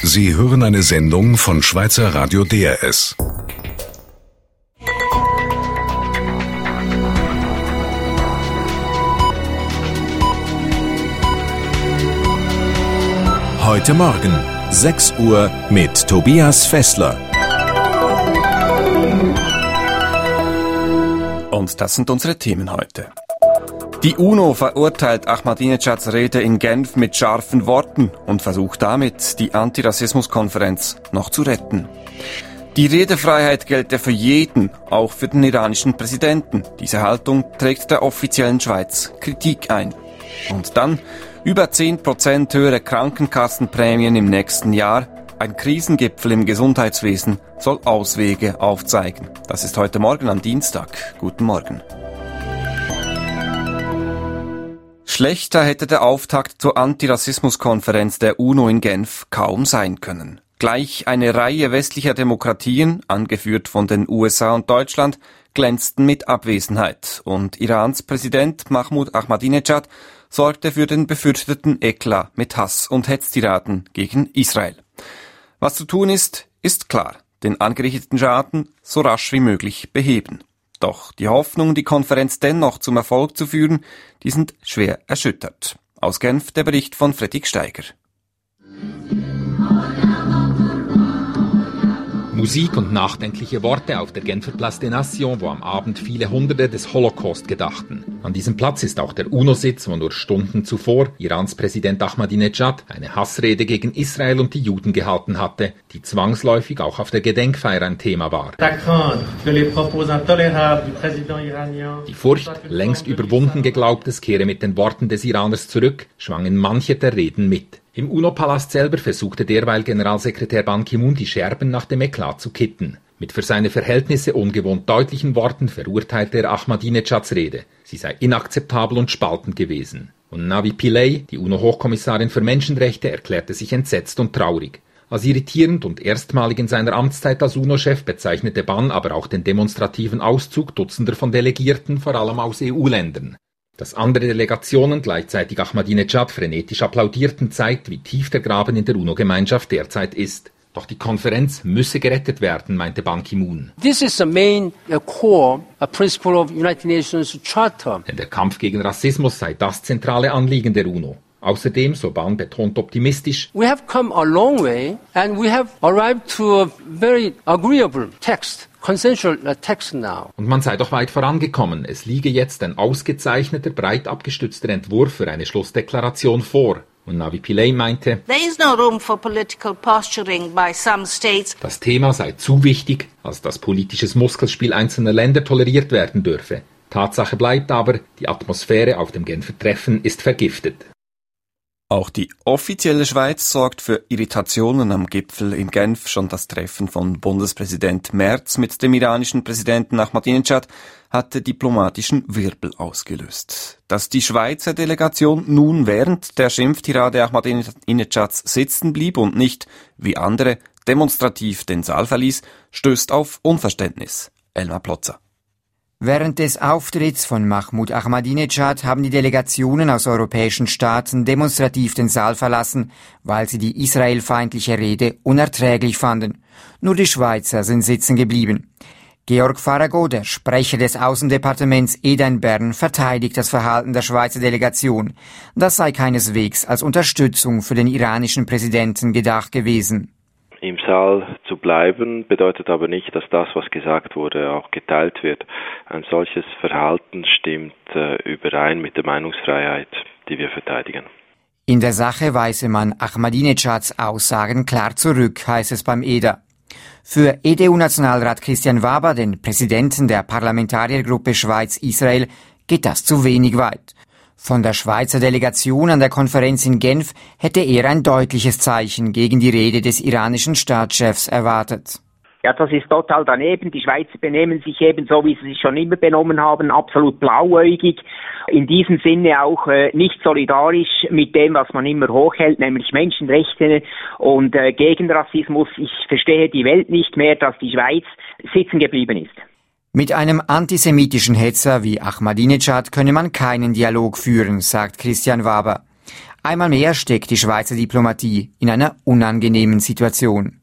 Sie hören eine Sendung von Schweizer Radio DRS. Heute Morgen, 6 Uhr mit Tobias Fessler. Und das sind unsere Themen heute. Die UNO verurteilt Ahmadinejads Rede in Genf mit scharfen Worten und versucht damit, die Antirassismuskonferenz noch zu retten. Die Redefreiheit gelte für jeden, auch für den iranischen Präsidenten. Diese Haltung trägt der offiziellen Schweiz Kritik ein. Und dann über 10% höhere Krankenkassenprämien im nächsten Jahr. Ein Krisengipfel im Gesundheitswesen soll Auswege aufzeigen. Das ist heute Morgen am Dienstag. Guten Morgen. Schlechter hätte der Auftakt zur Antirassismuskonferenz der UNO in Genf kaum sein können. Gleich eine Reihe westlicher Demokratien, angeführt von den USA und Deutschland, glänzten mit Abwesenheit. Und Irans Präsident Mahmoud Ahmadinejad sorgte für den befürchteten Eklat mit Hass- und Hetztiraden gegen Israel. Was zu tun ist, ist klar. Den angerichteten Schaden so rasch wie möglich beheben. Doch die Hoffnung, die Konferenz dennoch zum Erfolg zu führen, die sind schwer erschüttert. Aus Genf der Bericht von Fredrik Steiger. Musik und nachdenkliche Worte auf der Genfer Place des Nations, wo am Abend viele Hunderte des Holocaust gedachten. An diesem Platz ist auch der UNO-Sitz, wo nur Stunden zuvor Irans Präsident Ahmadinejad eine Hassrede gegen Israel und die Juden gehalten hatte, die zwangsläufig auch auf der Gedenkfeier ein Thema war. Die Furcht, längst überwunden geglaubtes, kehre mit den Worten des Iraners zurück, schwangen manche der Reden mit. Im UNO-Palast selber versuchte derweil Generalsekretär Ban Ki-moon die Scherben nach dem Eklat zu kitten. Mit für seine Verhältnisse ungewohnt deutlichen Worten verurteilte er Ahmadinejads Rede. Sie sei inakzeptabel und spaltend gewesen. Und Navi Pillay, die UNO-Hochkommissarin für Menschenrechte, erklärte sich entsetzt und traurig. Als irritierend und erstmalig in seiner Amtszeit als UNO-Chef bezeichnete Ban aber auch den demonstrativen Auszug Dutzender von Delegierten, vor allem aus EU-Ländern. Dass andere Delegationen gleichzeitig Ahmadinejad frenetisch applaudierten, zeigt, wie tief der Graben in der UNO-Gemeinschaft derzeit ist. Doch die Konferenz müsse gerettet werden, meinte Ban Ki-moon. This is the main core principle of United Nations Charter. Denn der Kampf gegen Rassismus sei das zentrale Anliegen der UNO. Außerdem, so Ban betont optimistisch, we have come a long way and we have arrived to a very agreeable text. Consensual text now. Und man sei doch weit vorangekommen. Es liege jetzt ein ausgezeichneter, breit abgestützter Entwurf für eine Schlussdeklaration vor. Und Navi Pillay meinte, There is no room for political posturing by some states. Das Thema sei zu wichtig, als dass politisches Muskelspiel einzelner Länder toleriert werden dürfe. Tatsache bleibt aber, die Atmosphäre auf dem Genfer Treffen ist vergiftet. Auch die offizielle Schweiz sorgt für Irritationen am Gipfel in Genf. Schon das Treffen von Bundespräsident Merz mit dem iranischen Präsidenten Ahmadinejad hatte diplomatischen Wirbel ausgelöst. Dass die Schweizer Delegation nun während der Schimpftirade Ahmadinejads sitzen blieb und nicht, wie andere, demonstrativ den Saal verließ, stößt auf Unverständnis. Elmar Plotzer. Während des Auftritts von Mahmoud Ahmadinejad haben die Delegationen aus europäischen Staaten demonstrativ den Saal verlassen, weil sie die israelfeindliche Rede unerträglich fanden. Nur die Schweizer sind sitzen geblieben. Georg Farago, der Sprecher des Außendepartements EDA in Bern, verteidigt das Verhalten der Schweizer Delegation. Das sei keineswegs als Unterstützung für den iranischen Präsidenten gedacht gewesen. Im Saal zu bleiben bedeutet aber nicht, dass das, was gesagt wurde, auch geteilt wird. Ein solches Verhalten stimmt überein mit der Meinungsfreiheit, die wir verteidigen. In der Sache weise man Ahmadinejads Aussagen klar zurück, heißt es beim EDA. Für EDU-Nationalrat Christian Waber, den Präsidenten der Parlamentariergruppe Schweiz-Israel, geht das zu wenig weit. Von der Schweizer Delegation an der Konferenz in Genf hätte er ein deutliches Zeichen gegen die Rede des iranischen Staatschefs erwartet. Ja, das ist total daneben. Die Schweizer benehmen sich eben so, wie sie sich schon immer benommen haben, absolut blauäugig. In diesem Sinne auch nicht solidarisch mit dem, was man immer hochhält, nämlich Menschenrechte und gegen Rassismus. Ich verstehe die Welt nicht mehr, dass die Schweiz sitzen geblieben ist. Mit einem antisemitischen Hetzer wie Ahmadinejad könne man keinen Dialog führen, sagt Christian Waber. Einmal mehr steckt die Schweizer Diplomatie in einer unangenehmen Situation.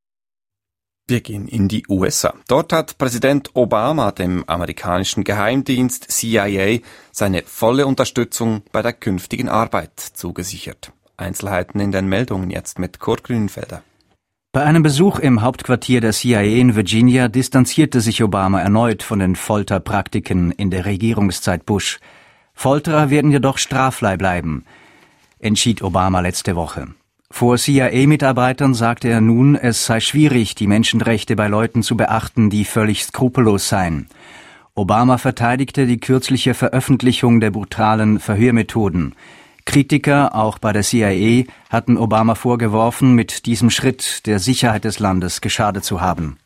Wir gehen in die USA. Dort hat Präsident Obama dem amerikanischen Geheimdienst CIA seine volle Unterstützung bei der künftigen Arbeit zugesichert. Einzelheiten in den Meldungen jetzt mit Kurt Grünfelder. Bei einem Besuch im Hauptquartier der CIA in Virginia distanzierte sich Obama erneut von den Folterpraktiken in der Regierungszeit Bush. Folterer werden jedoch straffrei bleiben, entschied Obama letzte Woche. Vor CIA-Mitarbeitern sagte er nun, es sei schwierig, die Menschenrechte bei Leuten zu beachten, die völlig skrupellos seien. Obama verteidigte die kürzliche Veröffentlichung der brutalen Verhörmethoden. Kritiker, auch bei der CIA, hatten Obama vorgeworfen, mit diesem Schritt der Sicherheit des Landes geschadet zu haben.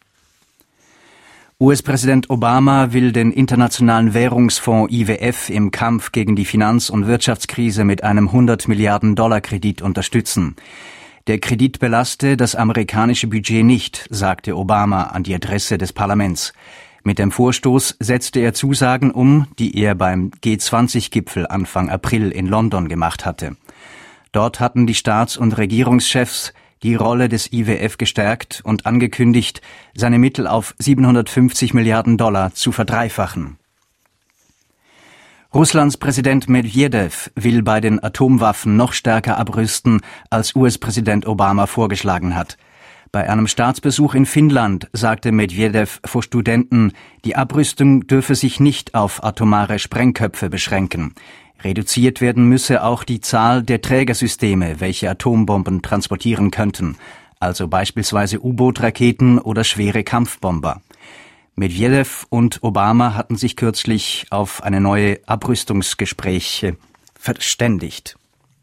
US-Präsident Obama will den Internationalen Währungsfonds IWF im Kampf gegen die Finanz- und Wirtschaftskrise mit einem 100 Milliarden $ Kredit unterstützen. Der Kredit belaste das amerikanische Budget nicht, sagte Obama an die Adresse des Parlaments. Mit dem Vorstoß setzte er Zusagen um, die er beim G20-Gipfel Anfang April in London gemacht hatte. Dort hatten die Staats- und Regierungschefs die Rolle des IWF gestärkt und angekündigt, seine Mittel auf 750 Milliarden $ zu verdreifachen. Russlands Präsident Medvedev will bei den Atomwaffen noch stärker abrüsten, als US-Präsident Obama vorgeschlagen hat. Bei einem Staatsbesuch in Finnland sagte Medvedev vor Studenten, die Abrüstung dürfe sich nicht auf atomare Sprengköpfe beschränken. Reduziert werden müsse auch die Zahl der Trägersysteme, welche Atombomben transportieren könnten, also beispielsweise U-Boot-Raketen oder schwere Kampfbomber. Medvedev und Obama hatten sich kürzlich auf eine neue Abrüstungsgespräche verständigt.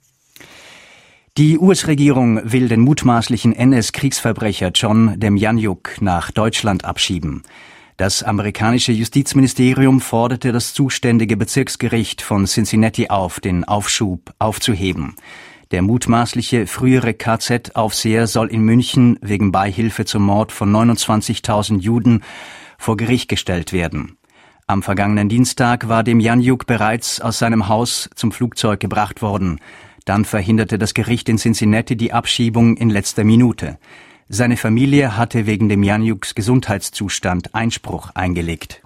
Die US-Regierung will den mutmaßlichen NS-Kriegsverbrecher John Demjanjuk nach Deutschland abschieben. Das amerikanische Justizministerium forderte das zuständige Bezirksgericht von Cincinnati auf, den Aufschub aufzuheben. Der mutmaßliche frühere KZ-Aufseher soll in München wegen Beihilfe zum Mord von 29.000 Juden vor Gericht gestellt werden. Am vergangenen Dienstag war Demjanjuk bereits aus seinem Haus zum Flugzeug gebracht worden. Dann verhinderte das Gericht in Cincinnati die Abschiebung in letzter Minute. Seine Familie hatte wegen Demjanjuks Gesundheitszustand Einspruch eingelegt.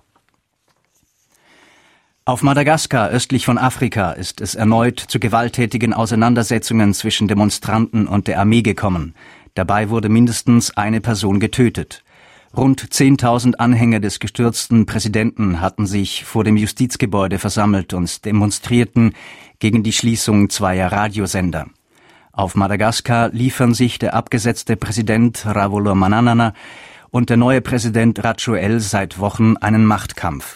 Auf Madagaskar, östlich von Afrika, ist es erneut zu gewalttätigen Auseinandersetzungen zwischen Demonstranten und der Armee gekommen. Dabei wurde mindestens eine Person getötet. Rund 10.000 Anhänger des gestürzten Präsidenten hatten sich vor dem Justizgebäude versammelt und demonstrierten gegen die Schließung zweier Radiosender. Auf Madagaskar liefern sich der abgesetzte Präsident Ravalomanana und der neue Präsident Rajoelina seit Wochen einen Machtkampf.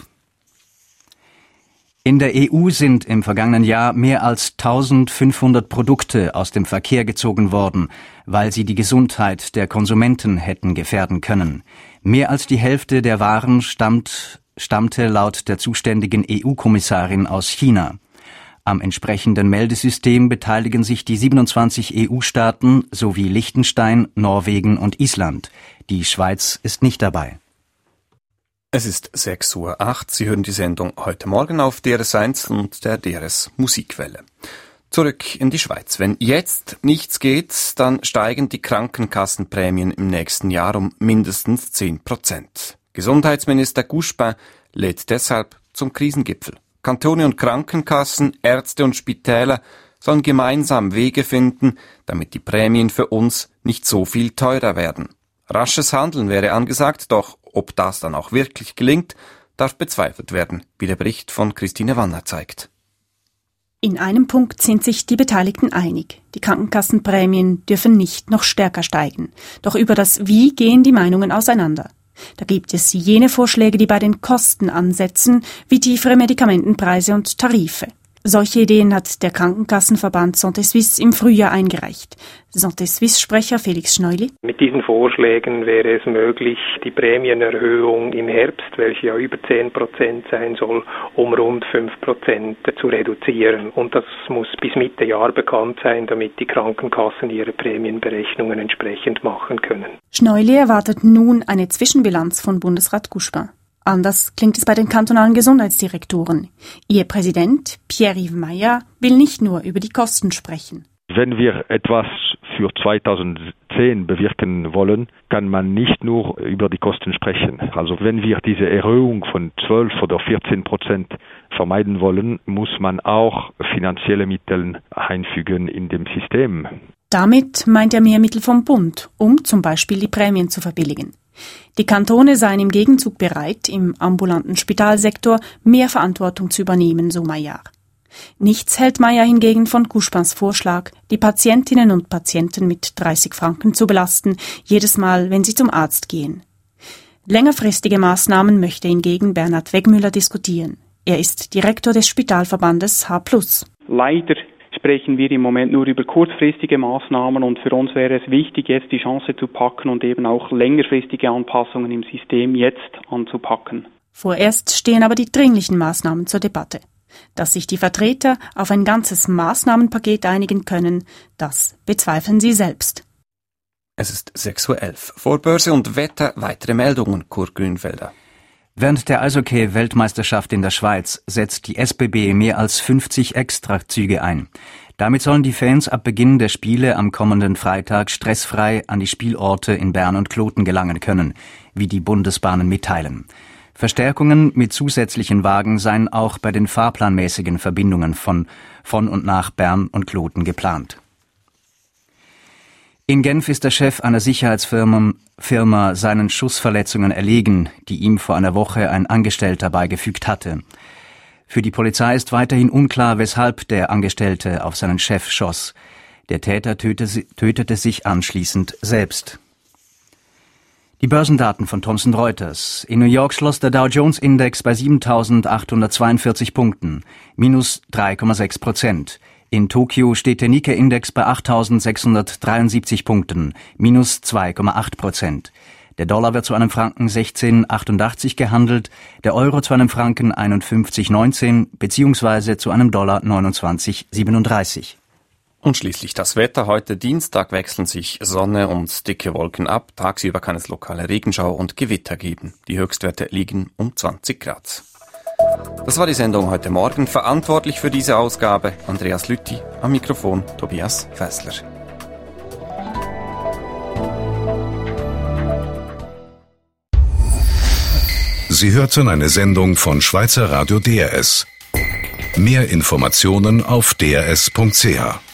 In der EU sind im vergangenen Jahr mehr als 1500 Produkte aus dem Verkehr gezogen worden, weil sie die Gesundheit der Konsumenten hätten gefährden können. Mehr als die Hälfte der Waren stammte laut der zuständigen EU-Kommissarin aus China. Am entsprechenden Meldesystem beteiligen sich die 27 EU-Staaten sowie Liechtenstein, Norwegen und Island. Die Schweiz ist nicht dabei. Es ist 6:08 Uhr. Sie hören die Sendung heute Morgen auf DRS1 und der DRS Musikwelle. Zurück in die Schweiz. Wenn jetzt nichts geht, dann steigen die Krankenkassenprämien im nächsten Jahr um mindestens 10%. Gesundheitsminister Couchepin lädt deshalb zum Krisengipfel. Kantone und Krankenkassen, Ärzte und Spitäler sollen gemeinsam Wege finden, damit die Prämien für uns nicht so viel teurer werden. Rasches Handeln wäre angesagt, doch ob das dann auch wirklich gelingt, darf bezweifelt werden, wie der Bericht von Christine Wanner zeigt. In einem Punkt sind sich die Beteiligten einig. Die Krankenkassenprämien dürfen nicht noch stärker steigen. Doch über das Wie gehen die Meinungen auseinander. Da gibt es jene Vorschläge, die bei den Kosten ansetzen, wie tiefere Medikamentenpreise und Tarife. Solche Ideen hat der Krankenkassenverband Santé Suisse im Frühjahr eingereicht. Santé Suisse-Sprecher Felix Schneuli. Mit diesen Vorschlägen wäre es möglich, die Prämienerhöhung im Herbst, welche ja über 10% sein soll, um rund 5% zu reduzieren. Und das muss bis Mitte Jahr bekannt sein, damit die Krankenkassen ihre Prämienberechnungen entsprechend machen können. Schneuli erwartet nun eine Zwischenbilanz von Bundesrat Couchepin. Anders klingt es bei den kantonalen Gesundheitsdirektoren. Ihr Präsident, Pierre-Yves Maillard, will nicht nur über die Kosten sprechen. Wenn wir etwas für 2010 bewirken wollen, kann man nicht nur über die Kosten sprechen. Also wenn wir diese Erhöhung von 12 oder 14% vermeiden wollen, muss man auch finanzielle Mittel einfügen in dem System. Damit meint er mehr Mittel vom Bund, um zum Beispiel die Prämien zu verbilligen. Die Kantone seien im Gegenzug bereit, im ambulanten Spitalsektor mehr Verantwortung zu übernehmen, so Maillard. Nichts hält Maillard hingegen von Couchepins Vorschlag, die Patientinnen und Patienten mit 30 Franken zu belasten, jedes Mal, wenn sie zum Arzt gehen. Längerfristige Maßnahmen möchte hingegen Bernhard Wegmüller diskutieren. Er ist Direktor des Spitalverbandes H+. Leider sprechen wir im Moment nur über kurzfristige Maßnahmen und für uns wäre es wichtig, jetzt die Chance zu packen und eben auch längerfristige Anpassungen im System jetzt anzupacken. Vorerst stehen aber die dringlichen Maßnahmen zur Debatte. Dass sich die Vertreter auf ein ganzes Maßnahmenpaket einigen können, das bezweifeln sie selbst. Es ist 6:11 Uhr. Vor Börse und Wetter weitere Meldungen, Kurt Grünfelder. Während der Eishockey-Weltmeisterschaft in der Schweiz setzt die SBB mehr als 50 Extrazüge ein. Damit sollen die Fans ab Beginn der Spiele am kommenden Freitag stressfrei an die Spielorte in Bern und Kloten gelangen können, wie die Bundesbahnen mitteilen. Verstärkungen mit zusätzlichen Wagen seien auch bei den fahrplanmäßigen Verbindungen von und nach Bern und Kloten geplant. In Genf ist der Chef einer Sicherheitsfirma seinen Schussverletzungen erlegen, die ihm vor einer Woche ein Angestellter beigefügt hatte. Für die Polizei ist weiterhin unklar, weshalb der Angestellte auf seinen Chef schoss. Der Täter tötete sich anschließend selbst. Die Börsendaten von Thomson Reuters. In New York schloss der Dow-Jones-Index bei 7.842 Punkten, minus 3,6%. In Tokio steht der Nikkei-Index bei 8.673 Punkten, minus 2,8%. Der Dollar wird zu einem Franken 16,88 gehandelt, der Euro zu einem Franken 51,19 bzw. zu einem Dollar 29,37. Und schließlich das Wetter. Heute Dienstag wechseln sich Sonne und dicke Wolken ab. Tagsüber kann es lokale Regenschauer und Gewitter geben. Die Höchstwerte liegen um 20 Grad. Das war die Sendung heute Morgen. Verantwortlich für diese Ausgabe Andreas Lütti, am Mikrofon Tobias Fässler. Sie hörten eine Sendung von Schweizer Radio DRS. Mehr Informationen auf drs.ch.